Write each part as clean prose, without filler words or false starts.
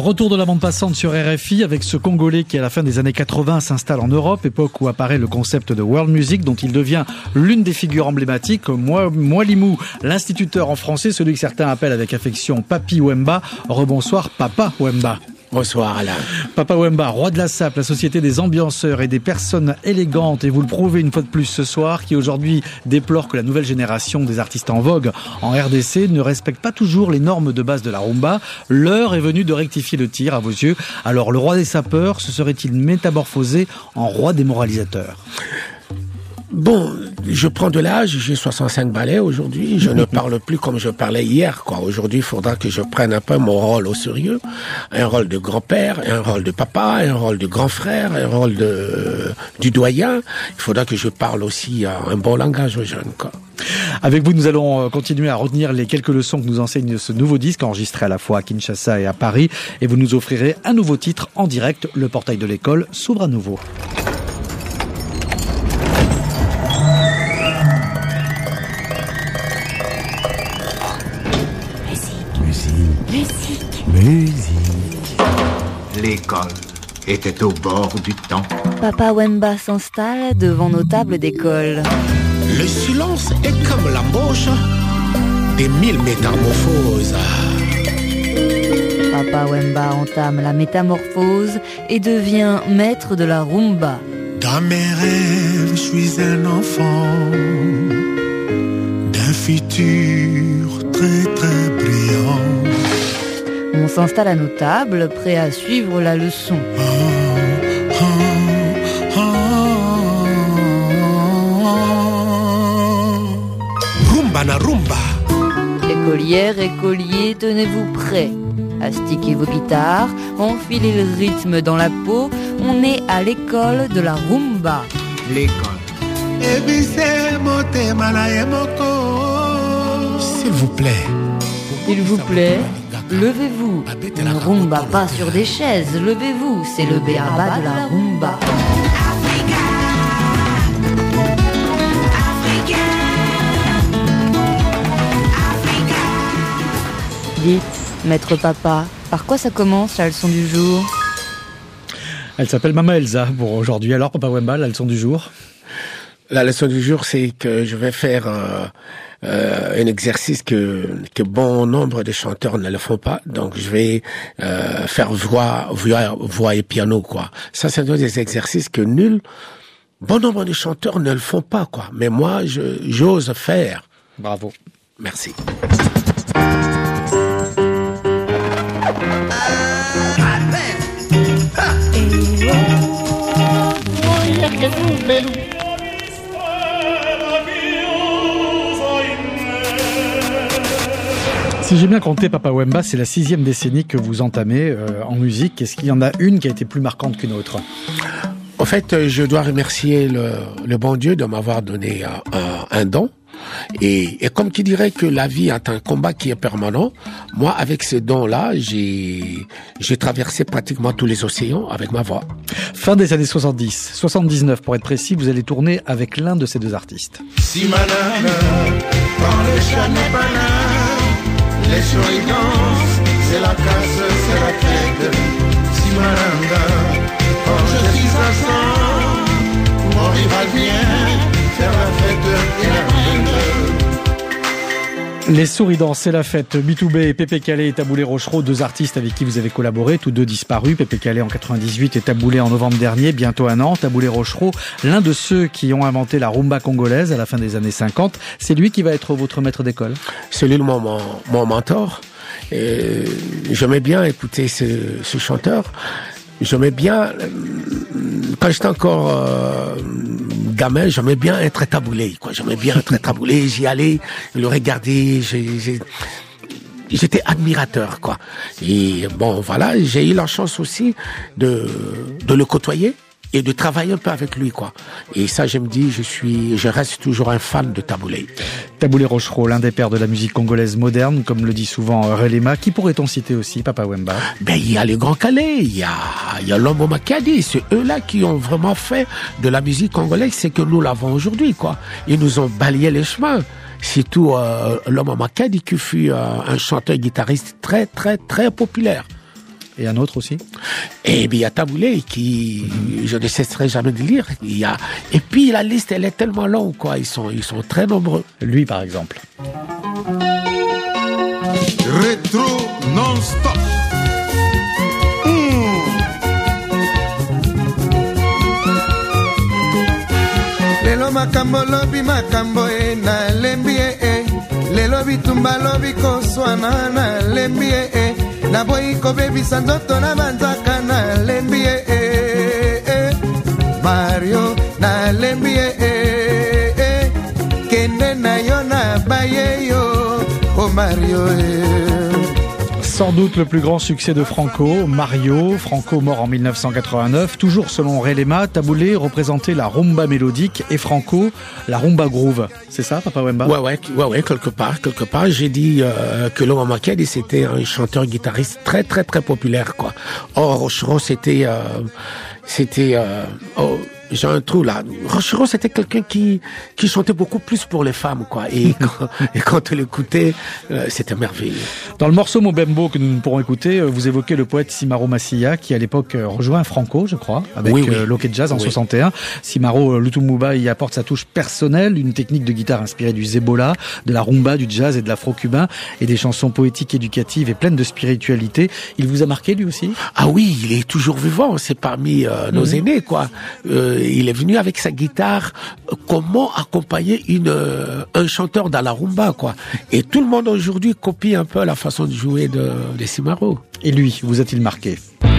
Retour de la bande passante sur RFI avec ce Congolais qui à la fin des années 80 s'installe en Europe, époque où apparaît le concept de world music dont il devient l'une des figures emblématiques. Mwalimou, l'instituteur en français, celui que certains appellent avec affection Papi Wemba. Rebonsoir Papa Wemba. Bonsoir Alain. Papa Wemba, roi de la SAP, la société des ambianceurs et des personnes élégantes, et vous le prouvez une fois de plus ce soir, qui aujourd'hui déplore que la nouvelle génération des artistes en vogue en RDC ne respecte pas toujours les normes de base de la rumba. L'heure est venue de rectifier le tir à vos yeux. Alors le roi des sapeurs se serait-il métamorphosé en roi des moralisateurs ? Bon, je prends de l'âge, j'ai 65 balais aujourd'hui, je ne parle plus comme je parlais hier, quoi. Aujourd'hui, il faudra que je prenne un peu mon rôle au sérieux, un rôle de grand-père, un rôle de papa, un rôle de grand frère, un rôle du doyen. Il faudra que je parle aussi un bon langage aux jeunes, quoi. Avec vous, nous allons continuer à retenir les quelques leçons que nous enseigne ce nouveau disque enregistré à la fois à Kinshasa et à Paris, et vous nous offrirez un nouveau titre en direct. Le portail de l'école s'ouvre à nouveau. Musique. L'école était au bord du temps. Papa Wemba s'installe devant nos tables d'école. Le silence est comme l'embauche des 1000 métamorphoses. Papa Wemba entame la métamorphose et devient maître de la rumba. Dans mes rêves, je suis un enfant d'un futur très très brillant. On s'installe à nos tables, prêt à suivre la leçon. Rumba na rumba. Écolières, écoliers, tenez-vous prêts. Astiquez vos guitares, enfilez le rythme dans la peau. On est à l'école de la rumba. L'école. S'il vous plaît. S'il vous plaît, levez-vous. Ne rumba pas sur des chaises, levez-vous. C'est le béaba de la rumba. Dites, maître papa, par quoi ça commence la leçon du jour ? Elle s'appelle Mama Elsa pour aujourd'hui. Alors Papa Wemba, la leçon du jour ? La leçon du jour, c'est que je vais faire un exercice que bon nombre de chanteurs ne le font pas. Donc, je vais faire voix et piano, quoi. Ça, c'est un des exercices que bon nombre de chanteurs ne le font pas, quoi. Mais moi, j'ose faire. Bravo. Merci. Si j'ai bien compté, Papa Wemba, c'est la 6e décennie que vous entamez en musique. Est-ce qu'il y en a une qui a été plus marquante qu'une autre ? En fait, je dois remercier le bon Dieu de m'avoir donné un don. Et comme qui dirait que la vie est un combat qui est permanent, moi, avec ce don-là, j'ai traversé pratiquement tous les océans avec ma voix. Fin des années 70, 79 pour être précis, vous allez tourner avec l'un de ces deux artistes. Si malin, quand le chat n'est pas là, les souris dansent, c'est la casse, c'est la fête. Si malin, quand je suis absent, mon rival vient faire la fête et la fête. Les souris dansent, c'est la fête. Bitoubé et Pépé Calé et Taboulé Rochereau, deux artistes avec qui vous avez collaboré, tous deux disparus. Pépé Calé en 98 et Taboulé en novembre dernier, bientôt un an. Taboulé Rochereau, l'un de ceux qui ont inventé la rumba congolaise à la fin des années 50. C'est lui qui va être votre maître d'école ? C'est lui mon mentor. Et j'aimais bien écouter ce chanteur. J'aimais bien, quand j'étais encore gamin, j'aimais bien être taboulé, quoi. J'aimais bien être taboulé, j'y allais, le regarder, j'étais admirateur, quoi. Et bon, voilà, j'ai eu la chance aussi de le côtoyer et de travailler un peu avec lui, quoi. Et ça, je me dis, je reste toujours un fan de Taboulé. Taboulé Rochereau, l'un des pères de la musique congolaise moderne, comme le dit souvent Relema. Qui pourrait-on citer aussi, Papa Wemba? Ben, il y a les Grands Calais, il y a l'Homme Makadi. C'est eux-là qui ont vraiment fait de la musique congolaise, c'est que nous l'avons aujourd'hui, quoi. Ils nous ont balayé les chemins. Surtout, l'Homme Makadi, qui fut un chanteur guitariste très, très, très populaire. Et un autre aussi? Et bien, il y a Taboulé qui, je ne cesserai jamais de lire. Et puis, la liste, elle est tellement longue, quoi. Ils sont très nombreux. Lui, par exemple. Rétro non-stop. Lelo makambo lobi makambo na lembi lelo bitumba lobi koswana na lembi na boyi kobebisa nzoto na banzaka na lembi Mario na lembi kende na yo na baye yo oh Mario Sans doute le plus grand succès de Franco, Mario. Franco mort en 1989. Toujours selon Relema, Taboulé représentait la rumba mélodique et Franco la rumba groove. C'est ça, Papa Wemba? Ouais, quelque part. J'ai dit que Laurent Makedi, c'était un chanteur-guitariste très, très, très populaire, quoi. Or, Rochereau, j'ai un trou là. Rochereau, c'était quelqu'un qui chantait beaucoup plus pour les femmes, quoi. Et quand on l'écoutait, c'était merveilleux. Dans le morceau Mobembo que nous pourrons écouter, vous évoquez le poète Simaro Massia, qui à l'époque rejoint Franco, je crois, avec Loquet Jazz en 61. Simaro Lutumumba y apporte sa touche personnelle, une technique de guitare inspirée du zebola, de la rumba, du jazz et de l'afro-cubain, et des chansons poétiques, éducatives et pleines de spiritualité. Il vous a marqué, lui aussi? Ah oui, il est toujours vivant. C'est parmi nos aînés, quoi. Il est venu avec sa guitare, comment accompagner un chanteur dans la rumba, quoi. Et tout le monde aujourd'hui copie un peu la façon de jouer de Simaro. Et lui, vous a-t-il marqué?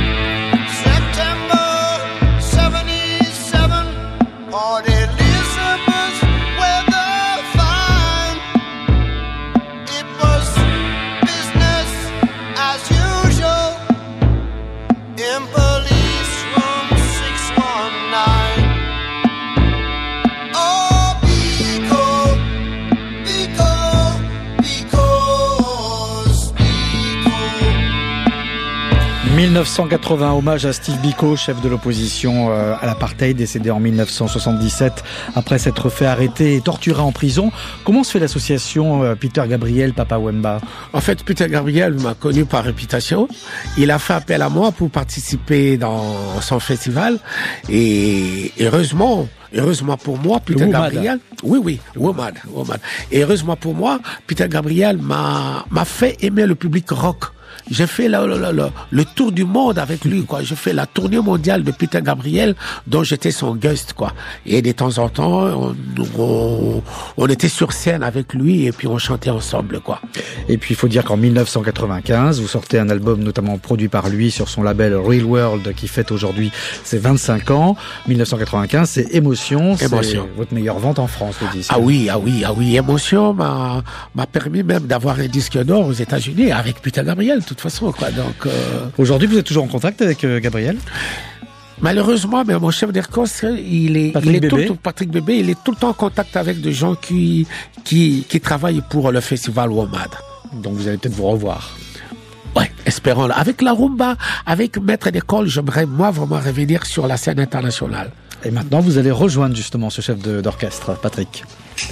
« 1980, hommage à Steve Biko, chef de l'opposition à l'apartheid, décédé en 1977 après s'être fait arrêter et torturer en prison. Comment se fait l'association Peter Gabriel, Papa Wemba? En fait, Peter Gabriel m'a connu par réputation. Il a fait appel à moi pour participer dans son festival. Et heureusement pour moi, Peter Gabriel, oui, Womad. Et heureusement pour moi, Peter Gabriel m'a fait aimer le public rock. J'ai fait le tour du monde avec lui, quoi. J'ai fait la tournée mondiale de Peter Gabriel, dont j'étais son guest, quoi. Et de temps en temps, on était sur scène avec lui et puis on chantait ensemble, quoi. Et puis il faut dire qu'en 1995, vous sortez un album notamment produit par lui sur son label Real World qui fête aujourd'hui ses 25 ans. 1995, c'est Émotion. C'est votre meilleure vente en France, le disque. Ah oui. Émotion m'a permis même d'avoir un disque d'or aux États-Unis avec Peter Gabriel, de toute façon, quoi. Donc, aujourd'hui, vous êtes toujours en contact avec Gabriel? Malheureusement, mais mon chef d'orchestre, Patrick Bébé, il est tout le temps en contact avec des gens qui travaillent pour le festival Womad. Donc vous allez peut-être vous revoir. Ouais, espérons-le. Avec la rumba, avec maître d'école, j'aimerais moi vraiment revenir sur la scène internationale. Et maintenant, vous allez rejoindre justement ce chef d'orchestre, Patrick.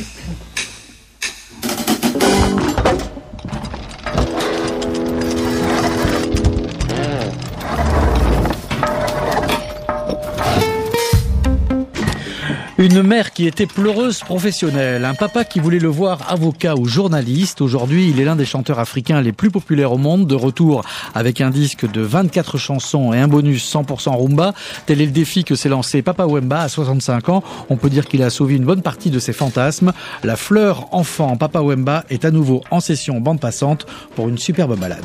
Une mère qui était pleureuse professionnelle, un papa qui voulait le voir avocat ou journaliste. Aujourd'hui, il est l'un des chanteurs africains les plus populaires au monde, de retour avec un disque de 24 chansons et un bonus 100% rumba. Tel est le défi que s'est lancé Papa Wemba à 65 ans. On peut dire qu'il a sauvé une bonne partie de ses fantasmes. La fleur enfant Papa Wemba est à nouveau en session bande passante pour une superbe balade.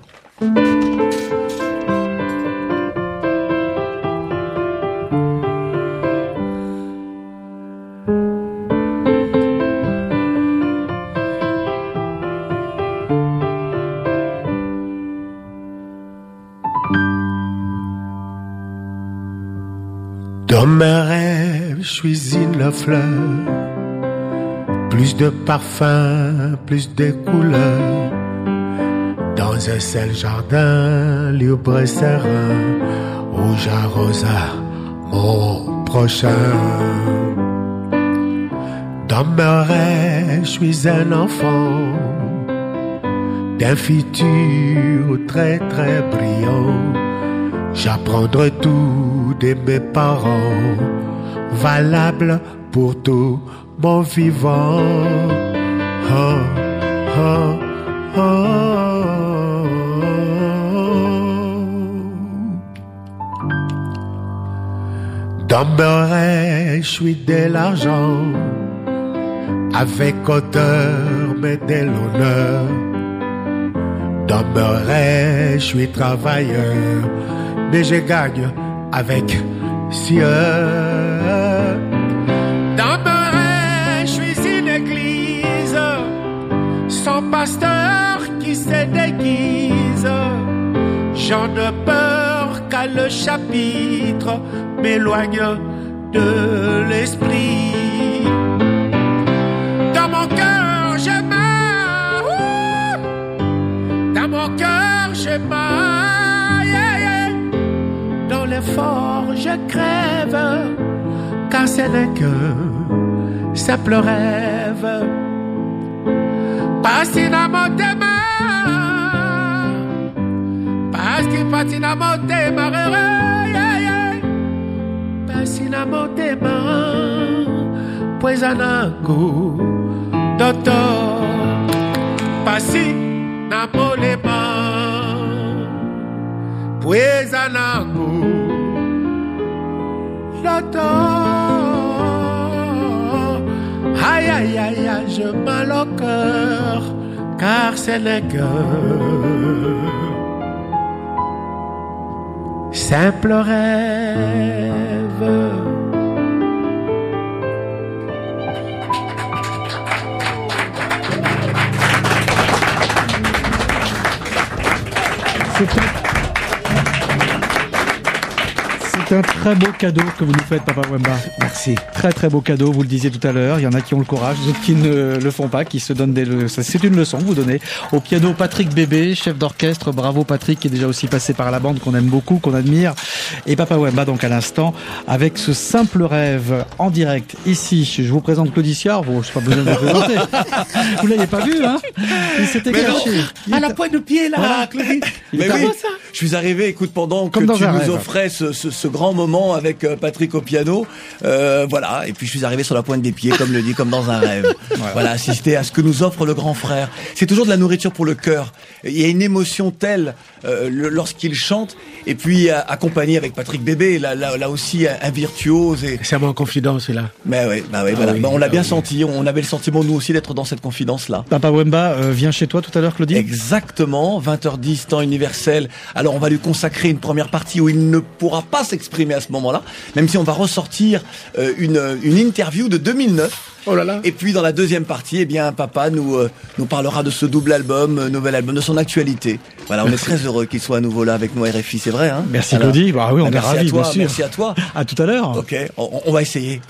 Dans mes rêves, je suis une fleur. Plus de parfums, plus de couleurs. Dans un seul jardin, libre et serein, où j'arrosa mon prochain. Dans mes rêves, je suis un enfant. d'un futur très très brillant. J'apprendrai tout de mes parents, valable pour tout mon vivant. Oh, oh, oh. Dans mes rêves, je suis de l'argent, avec hauteur mais de l'honneur. Dans mes rêves, je suis travailleur, mais je gagne avec sueur. Dans mes rêves, je suis une église, sans pasteur qui se déguise. J'en ai peur qu'à le chapitre m'éloigne de l'esprit. Dans mon cœur, je meurs. Dans mon cœur, je meurs. Yeah, yeah. Dans l'effort, je crève, car c'est le cœur, simple rêve. Passinamo de ma, parce qu'il passinamo de ma, yeah, yeah. Passinamo de ma, pues anango, doctor, passinamo de ma, pues anango, doctor. Aïe, aïe, aïe, aïe, je mal au cœur, car c'est le cœur. Simple rêve. C'est un très beau cadeau que vous nous faites, Papa Wemba. Merci. Très très beau cadeau, vous le disiez tout à l'heure. Il y en a qui ont le courage, d'autres qui ne le font pas, qui se donnent des leçons. C'est une leçon que vous donnez. Au piano, Patrick Bébé, chef d'orchestre. Bravo Patrick, qui est déjà aussi passé par la bande, qu'on aime beaucoup, qu'on admire. Et Papa Wemba, donc à l'instant, avec ce simple rêve en direct. Ici, je vous présente Claudie Siard. Bon, je n'ai pas besoin de vous présenter. Vous l'avez pas vu, hein? Il s'était caché. À la pointe de pied, là, voilà. Claudie. Mais oui, je suis arrivé, écoute, pendant que tu nous offrais ce grand moment avec Patrick au piano, voilà, et puis je suis arrivé sur la pointe des pieds, comme le dit, comme dans un rêve. Voilà, assister à ce que nous offre le grand frère. C'est toujours de la nourriture pour le cœur. Il y a une émotion telle lorsqu'il chante, et puis accompagné avec Patrick Bébé, là aussi un virtuose. Et... C'est en confidence, là. Mais oui, voilà. Oui, on l'a bien senti, on avait le sentiment nous aussi d'être dans cette confidence-là. Papa Wemba vient chez toi tout à l'heure, Claudie? Exactement, 20h10, temps universel. Alors on va lui consacrer une première partie où il ne pourra pas s'exprimer à ce moment-là, même si on va ressortir une interview de 2009. Oh là là. Et puis dans la deuxième partie, eh bien papa nous parlera de ce double album, nouvel album, de son actualité. Voilà, on est très heureux qu'il soit à nouveau là avec nous à RFI, c'est vrai, hein. Merci Claudie. Bah oui, on est ravis, bien sûr. Merci à toi. À tout à l'heure. Ok, on va essayer.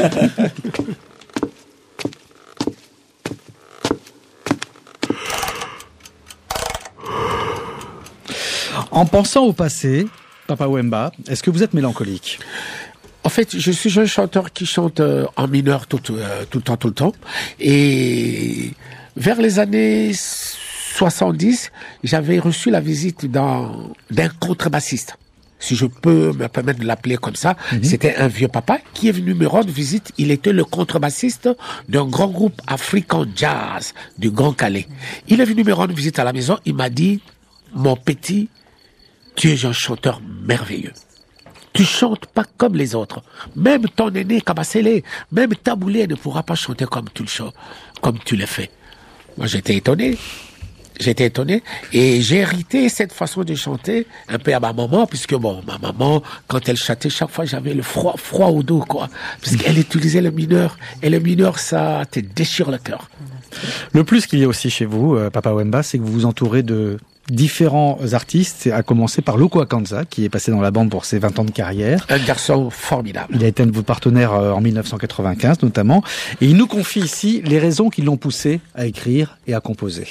En pensant au passé, Papa Wemba, est-ce que vous êtes mélancolique? En fait, je suis un chanteur qui chante en mineur tout le temps. Et vers les années 70, j'avais reçu la visite d'un contrebassiste. Si je peux me permettre de l'appeler comme ça, c'était un vieux papa qui est venu me rendre visite. Il était le contrebassiste d'un grand groupe African Jazz du Grand Calais. Il est venu me rendre visite à la maison. Il m'a dit, mon petit, tu es un chanteur merveilleux. Tu chantes pas comme les autres. Même ton aîné Kabasele, même Taboulé ne pourra pas chanter comme tu le fais. Moi, j'étais étonné. Et j'ai hérité cette façon de chanter un peu à ma maman, puisque bon, ma maman, quand elle chantait, chaque fois j'avais le froid au dos, quoi. Puisqu'elle utilisait le mineur. Et le mineur, ça te déchire le cœur. Le plus qu'il y a aussi chez vous, Papa Wemba, c'est que vous vous entourez de différents artistes, à commencer par Loko Akanza, qui est passé dans la bande pour ses 20 ans de carrière. Un garçon formidable. Il a été un de vos partenaires en 1995 notamment, et il nous confie ici les raisons qui l'ont poussé à écrire et à composer.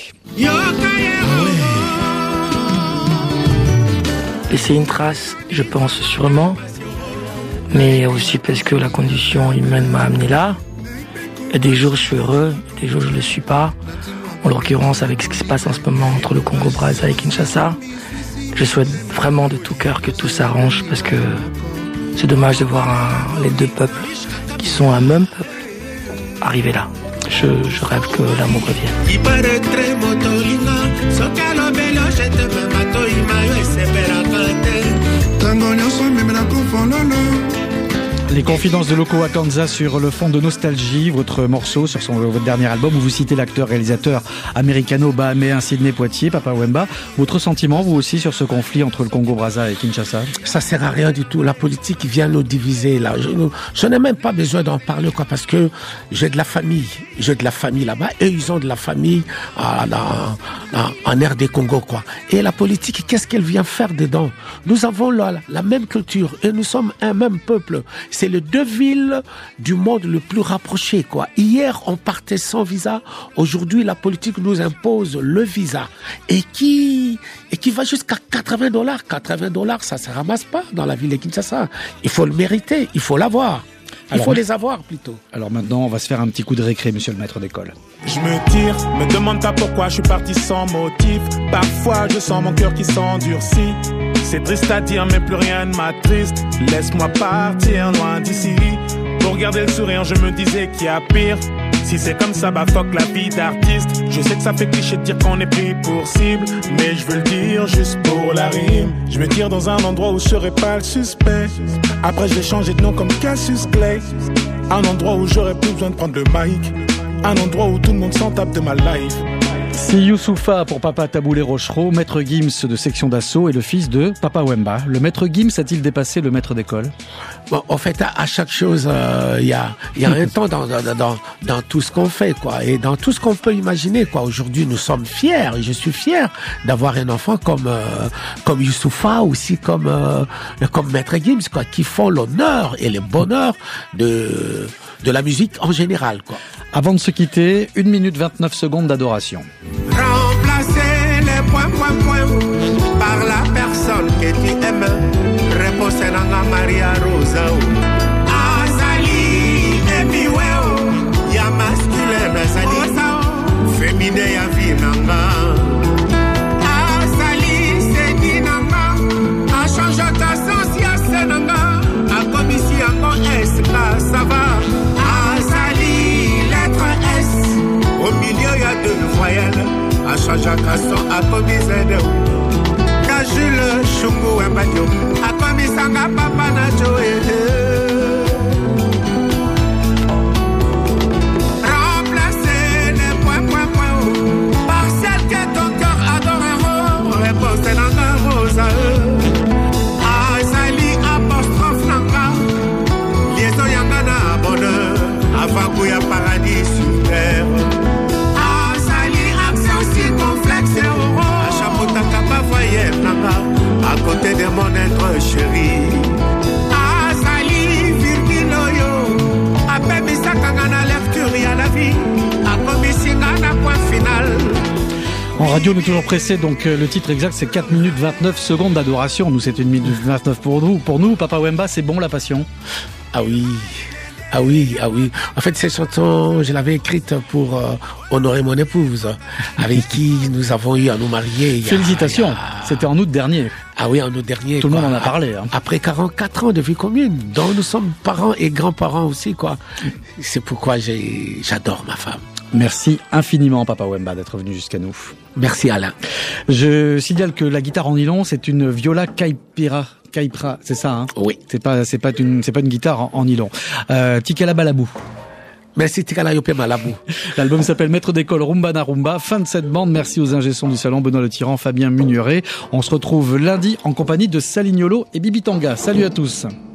Laisser une trace, je pense sûrement, mais aussi parce que la condition humaine m'a amené là. Et des jours je suis heureux, des jours je ne le suis pas. En l'occurrence, avec ce qui se passe en ce moment entre le Congo-Brazza et Kinshasa, je souhaite vraiment de tout cœur que tout s'arrange parce que c'est dommage de voir les deux peuples qui sont un même peuple arriver là. Je rêve que l'amour revienne. Les confidences de Loco Akanza sur le fond de nostalgie, votre morceau sur votre dernier album où vous citez l'acteur-réalisateur américano-bahaméen Sidney Poitier, Papa Wemba. Votre sentiment, vous aussi, sur ce conflit entre le Congo-Brazza et Kinshasa? Ça sert à rien du tout. La politique vient nous diviser, là. Je n'ai même pas besoin d'en parler, quoi, parce que j'ai de la famille. J'ai de la famille là-bas et ils ont de la famille en RD Congo, quoi. Et la politique, qu'est-ce qu'elle vient faire dedans? Nous avons la même culture et nous sommes un même peuple. C'est les deux villes du monde le plus rapproché, quoi. Hier, on partait sans visa. Aujourd'hui, la politique nous impose le visa. Et qui va jusqu'à $80. $80, ça se ramasse pas dans la ville de Kinshasa. Il faut le mériter. Il faut l'avoir. Il faut les avoir, plutôt. Alors maintenant, on va se faire un petit coup de récré, monsieur le maître d'école. Je me tire, me demande pas pourquoi je suis parti sans motif. Parfois, je sens mon cœur qui s'endurcit. C'est triste à dire, mais plus rien ne m'attriste. Laisse-moi partir loin d'ici. Pour garder le sourire, je me disais qu'il y a pire. Si c'est comme ça, bah fuck la vie d'artiste. Je sais que ça fait cliché de dire qu'on est pris pour cible, mais je veux le dire juste pour la rime. Je me tire dans un endroit où je serai pas le suspect. Après je vais changer de nom comme Cassius Clay. Un endroit où j'aurais plus besoin de prendre le mic. Un endroit où tout le monde s'en tape de ma life. C'est Youssoufa pour Papa Taboulé Rochereau, maître Gims de section d'assaut et le fils de Papa Wemba. Le maître Gims a-t-il dépassé le maître d'école? Bon, en fait, à chaque chose, il y a un temps dans tout ce qu'on fait, quoi, et dans tout ce qu'on peut imaginer, quoi. Aujourd'hui, nous sommes fiers, et je suis fier d'avoir un enfant comme Youssoufa, aussi comme maître Gims, quoi, qui font l'honneur et le bonheur de la musique en général, quoi. Avant de se quitter, 1 minute 29 secondes d'adoration. Remplacer les points par la personne que tu aimes. Repose nanga Maria Rosa. Azali et Miweo. Ya masculin azali. Féminin ya vinanga. Azali c'est dinanga. A change ta sens ya senanga. A commissi encore S ça va. Au milieu, il y a deux voyelles. À chaque casson, à comme ils aident. Kajule, Chungu, et Badio. À comme ils s'en a papa, Najo, remplacer les points, par celle que ton cœur adore. Réponse dans la rose à eux. Azali, apostrophe, nanga. Liaison, yangana, bonheur. Avant qu'il y a paradis sur terre. À côté de mon être chéri. Azali, Virgiloyo. A baby sakangana lecture à la vie. A commissionana point final. En radio, on est toujours pressé, donc le titre exact c'est 4 minutes 29 secondes d'adoration. Nous, c'est 1 minute 29 pour nous. Pour nous, Papa Wemba, c'est bon la passion? Ah oui. Ah oui. En fait, cette chanson, je l'avais écrite pour honorer mon épouse, avec qui nous avons eu à nous marier. Félicitations. C'était en août dernier. Ah oui, en août dernier. Tout le monde en a parlé. Hein. Après 44 ans de vie commune, dont nous sommes parents et grands-parents aussi, quoi. C'est pourquoi j'adore ma femme. Merci infiniment, Papa Wemba, d'être venu jusqu'à nous. Merci, Alain. Je signale que la guitare en nylon, c'est une viola Kaipira, c'est ça, hein? Oui. C'est pas une guitare en nylon. Tikala Balabou. Merci Tikala Yopé Malabou. L'album s'appelle Maître d'école Rumba na Rumba. Fin de cette bande. Merci aux ingé-sons du salon, Benoît Le Tyran, Fabien Munieret. On se retrouve lundi en compagnie de Salignolo et Bibi Tanga. Salut à tous.